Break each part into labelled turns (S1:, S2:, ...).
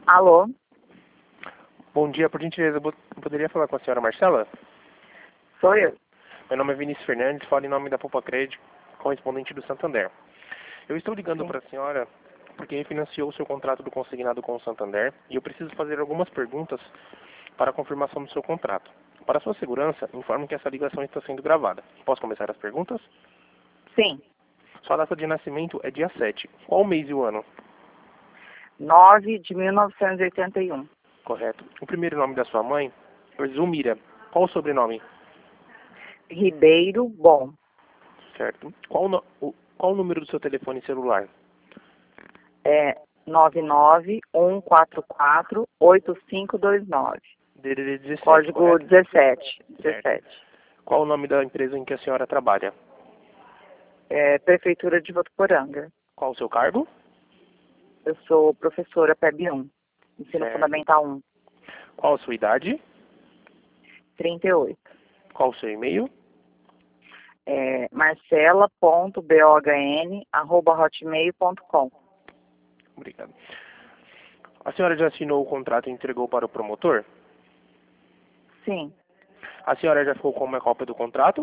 S1: Alô?
S2: Bom dia, por gentileza, eu poderia falar com a senhora Marcela?
S1: Sou eu.
S2: Meu nome é Vinícius Fernandes, falo em nome da Poupa Crédito, correspondente do Santander. Eu estou ligando para a senhora porque refinanciou o seu contrato do consignado com o Santander e eu preciso fazer algumas perguntas para a confirmação do seu contrato. Para sua segurança, informo que essa ligação está sendo gravada. Posso começar as perguntas?
S1: Sim.
S2: Sua data de nascimento é dia 7. Qual o mês e o ano?
S1: 9 de 1981.
S2: Correto. O primeiro nome da sua mãe é Zulmira. Qual o sobrenome?
S1: Ribeiro Bom.
S2: Certo. Qual o número do seu telefone celular?
S1: É 991448529.
S2: DDD 17,
S1: Código
S2: correto?
S1: 17.
S2: Qual o nome da empresa em que a senhora trabalha?
S1: Prefeitura de Votuporanga.
S2: Qual o seu cargo?
S1: Eu sou professora PEB 1. Ensino
S2: Certo.
S1: Fundamental 1.
S2: Qual a sua idade?
S1: 38.
S2: Qual o seu e-mail?
S1: marcela.bohn@hotmail.com.
S2: Obrigado. A senhora já assinou o contrato e entregou para o promotor?
S1: Sim.
S2: A senhora já ficou com uma cópia do contrato?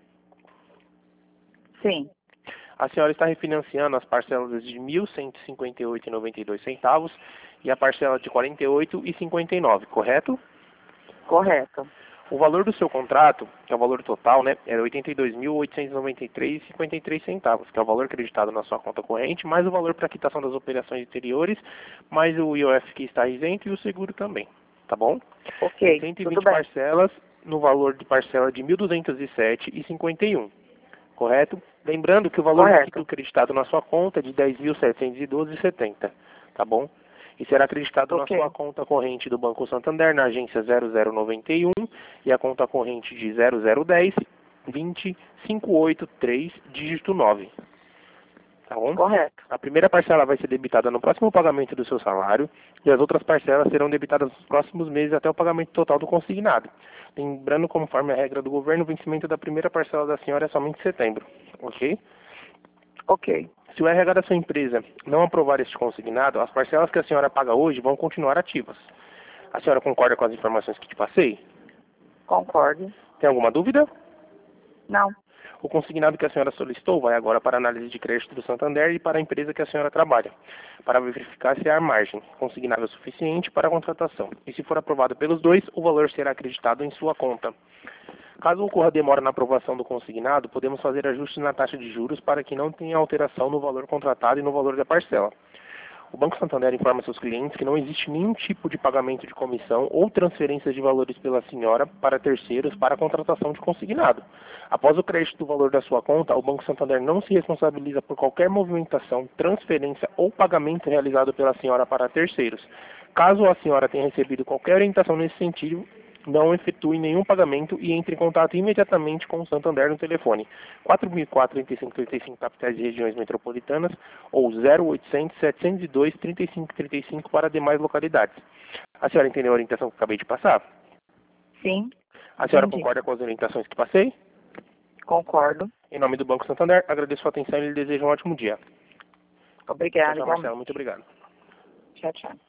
S1: Sim.
S2: A senhora está refinanciando as parcelas de R$ 1.158,92 e a parcela de R$ 48,59, correto?
S1: Correto.
S2: O valor do seu contrato, que é o valor total, né, é R$ 82.893,53, que é o valor acreditado na sua conta corrente, mais o valor para quitação das operações anteriores, mais o IOF que está isento e o seguro também, tá bom?
S1: Ok,
S2: 120
S1: tudo bem.
S2: parcelas no valor de parcela de R$ 1.207,51, correto? Lembrando que o valor líquido acreditado na sua conta é de R$ 10.712,70, tá bom? E será acreditado na sua conta corrente do Banco Santander, na agência 0091 e a conta corrente de 0010 20 583 dígito 9. Tá bom?
S1: Correto.
S2: A primeira parcela vai ser debitada no próximo pagamento do seu salário e as outras parcelas serão debitadas nos próximos meses até o pagamento total do consignado. Lembrando, conforme a regra do governo, o vencimento da primeira parcela da senhora é somente em setembro, ok?
S1: Ok.
S2: Se o RH da sua empresa não aprovar este consignado, as parcelas que a senhora paga hoje vão continuar ativas. A senhora concorda com as informações que te passei?
S1: Concordo.
S2: Tem alguma dúvida?
S1: Não.
S2: O consignado que a senhora solicitou vai agora para a análise de crédito do Santander e para a empresa que a senhora trabalha, para verificar se há margem consignável suficiente para a contratação. E se for aprovado pelos dois, o valor será acreditado em sua conta. Caso ocorra demora na aprovação do consignado, podemos fazer ajustes na taxa de juros para que não tenha alteração no valor contratado e no valor da parcela. O Banco Santander informa seus clientes que não existe nenhum tipo de pagamento de comissão ou transferência de valores pela senhora para terceiros para a contratação de consignado. Após o crédito do valor da sua conta, o Banco Santander não se responsabiliza por qualquer movimentação, transferência ou pagamento realizado pela senhora para terceiros. Caso a senhora tenha recebido qualquer orientação nesse sentido, não efetue nenhum pagamento e entre em contato imediatamente com o Santander no telefone 4004-3535 capitais e regiões metropolitanas ou 0800 702 3535 para demais localidades. A senhora entendeu a orientação que acabei de passar?
S1: Sim.
S2: A senhora
S1: Entendi.
S2: concorda com as orientações que passei?
S1: Concordo.
S2: Em nome do Banco Santander, agradeço a atenção e lhe desejo um ótimo dia.
S1: Obrigada,
S2: Tchau, Marcelo.
S1: igualmente.
S2: Muito obrigado.
S1: Tchau, tchau.